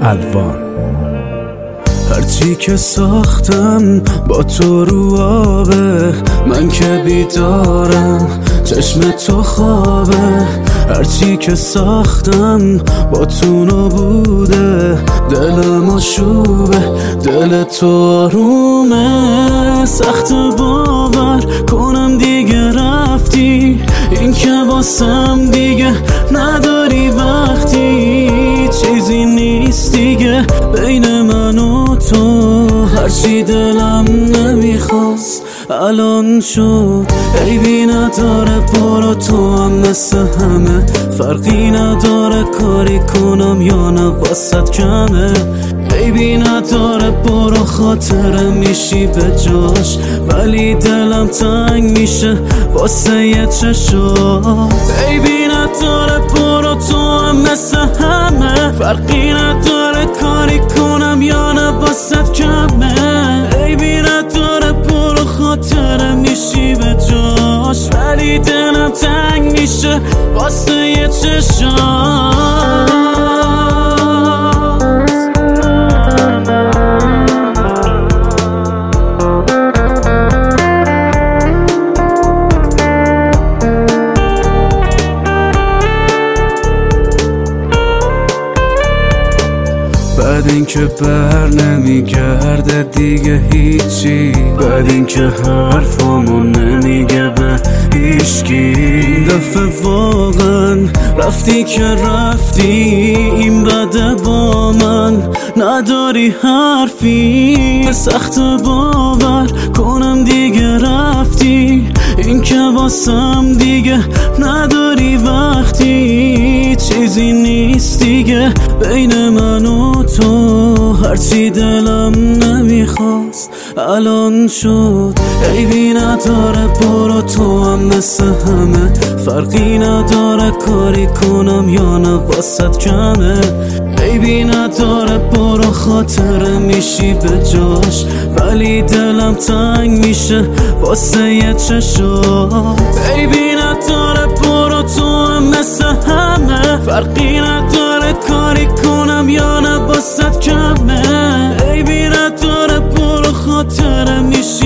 الوان. هرچی که ساختم با تو رو آبه، من که بیدارم چشم تو خوابه. هرچی که ساختم با تو نبوده، دلم آشوبه، دل تو آرومه. سخت باور کنم دیگه رفتی، این که واسم دیگه نداری وقتی. چیزی نیست دیگه بین من و تو، هرچی دلم نمیخواست الان شد. عیبی نداره برو، تو هم مثل همه، فرقی نداره کاری کنم یا نه واسط کمه. عیبی نداره برو، خاطره میشی به جاش، ولی دلم تنگ میشه واسه یه چشات. عیبی نداره برو، تو هم مثل همه، فرقی نداره کاری کنم یا نه واسط کمه. عیبی نداره برو، خاطره میشی به جاش، ولی دلم تنگ میشه واسه یه چشات. بعد اینکه بر نمیگرده دیگه هیچی، بعد اینکه حرفامو نمیگه به هیچکی. دفعه واقعا رفتی که رفتی، این بده با من نداری حرفی. سخت باور کنم دیگه رفتی، این که واسم دیگه نداری وقتی. چیزی نیست دیگه بین من و تو، هرچی دلم نمیخواست الان شد. عیبی نداره برو، تو هم مثل همه، فرقی نداره کاری کنم یا نه واسط کمه. عیبی نداره برو، خاطره میشی به جاش، ولی دلم تنگ میشه واسه یه چشات. عیبی نداره برو، تو هم مثل همه، فرقی نداره کاری کنم یا نه واسط کمه. عیبی نداره برو، خاطره میشی